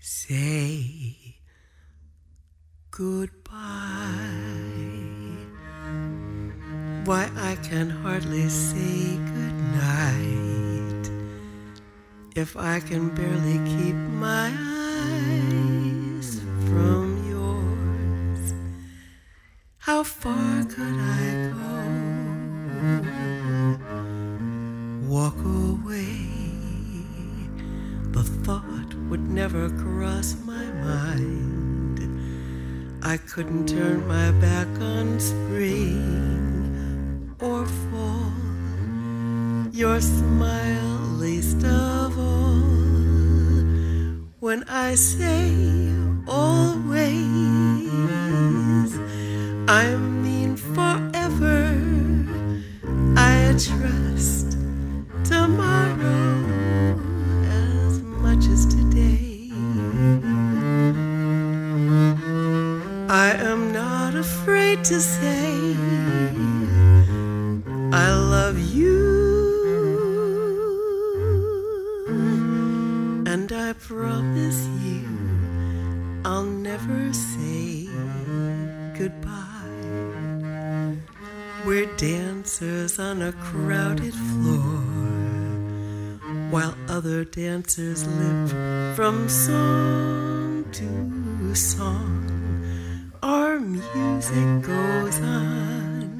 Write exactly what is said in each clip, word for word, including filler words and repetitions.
say goodbye. Why, I can hardly say goodnight if I can barely keep my eyes from yours. How far could I go? Walk away. The thought would never cross my mind. I couldn't turn my back on spring or fall. Your smile least of all. When I say always, I mean forever. I trust tomorrow as much as today. I am not afraid to say I love you, and I promise you I'll never say goodbye. We're dancers on a crowded floor, while other dancers live from song to song. Our music goes on,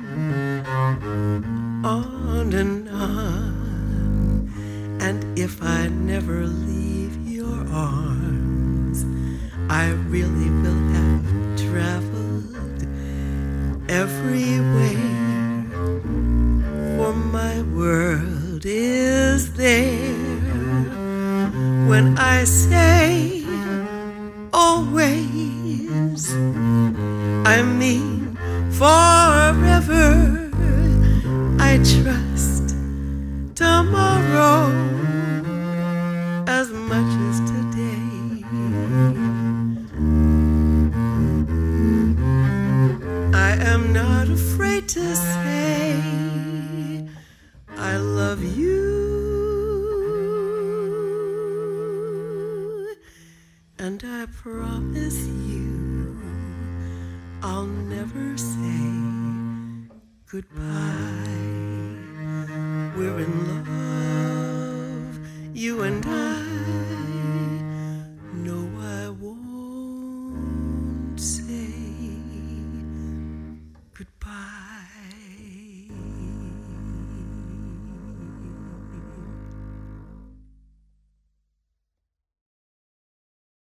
on and on. And if I never leave your arms, I really will have traveled everywhere. For my world is there. When I say always, I mean forever. I trust tomorrow as much as today. I am not afraid to say I love you, and I promise you I'll never say goodbye. We're in love, you and I.